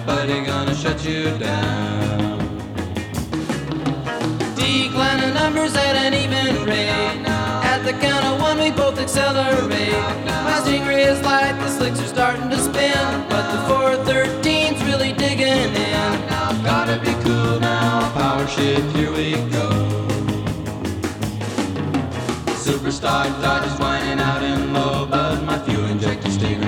buddy gonna shut you down. Declining numbers at an even rate. At the count of one we both accelerate. My stingray is light, the slicks are starting to spin, but the 413's really digging in. Gotta be cool now, power shift, here we go. Superstar Dodge is whining out in low, but my fuel injector stay